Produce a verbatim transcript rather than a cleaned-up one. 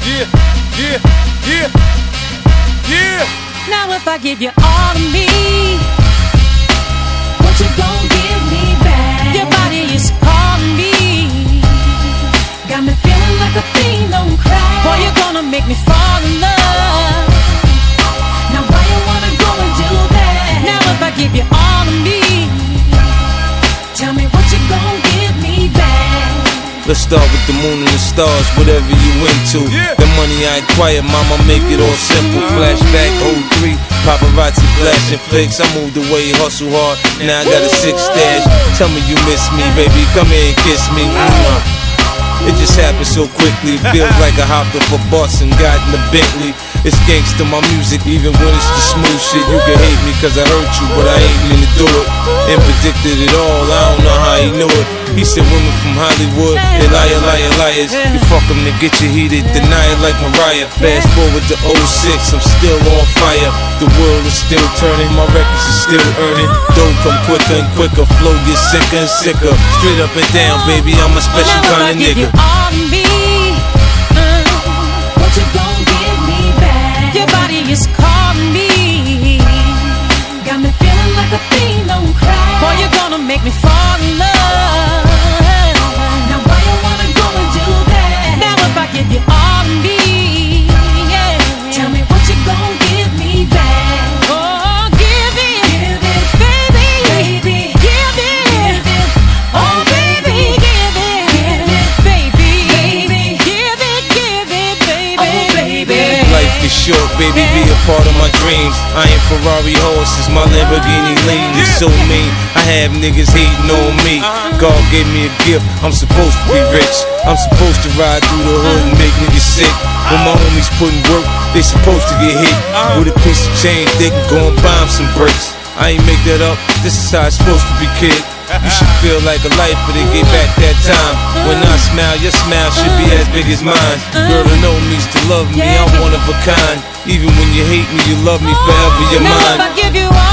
Yeah, yeah, yeah, yeah. Now if I give you all of me, what you gon' give me back? Your body is calling me, got me feeling like a fiend on crack. Boy, you're gonna make me fall in love. Now why you wanna go and do that? Now if I give you all of me, tell me what you gon' give me back. Let's start with the moon and the stars, whatever you into. Yeah. The money I acquire, mama, make it all simple. Flashback, oh three, paparazzi flashing flicks. I moved away, hustle hard, now I got a six stash. Tell me you miss me, baby, come here and kiss me. Mwah. It just happened so quickly, feels like I hopped off a bus and got in a Bentley. It's gangsta, my music, even when it's the smooth shit. You can hate me cause I hurt you, but I ain't mean to do it. And predicted it all, I don't know how he knew it. He said women from Hollywood, they liar, liar, liars. You fuck them to get you heated, deny it like Mariah. Fast forward to oh six, I'm still on fire. The world is still turning, my records are still earning. Dough come quicker and quicker, flow gets sicker and sicker. Straight up and down, baby, I'm a special kind of nigga. All of me, uh, what you gon' give me back? Your body is calling me, got me feeling like a fiend on crack. Boy, you're gonna make me fall in love. Now why you wanna go and do that? Now if I give you all of me, yeah, tell me what you gon' give me back. Oh, give it, give it, baby, baby, give it, give it. Oh, baby, give it, give it, baby, baby, give it, give it, baby, oh, baby. Life is short, baby, be a part of my dreams. I ain't Ferrari horses, my Lamborghini lean is so mean. I have niggas hating on me. God gave me a gift, I'm supposed to be rich. I'm supposed to ride through the hood and make niggas sick. When my homies putting work, they supposed to get hit. With a piece of change, they can go and buy 'em some bricks. I ain't make that up, this is how it's supposed to be, kid. You should feel like a life, but they get back that time. When I smile, your smile should be as big as mine. Girl, to know me's to love me, I'm one of a kind. Even when you hate me, you love me forever, you're now mine. If I give you all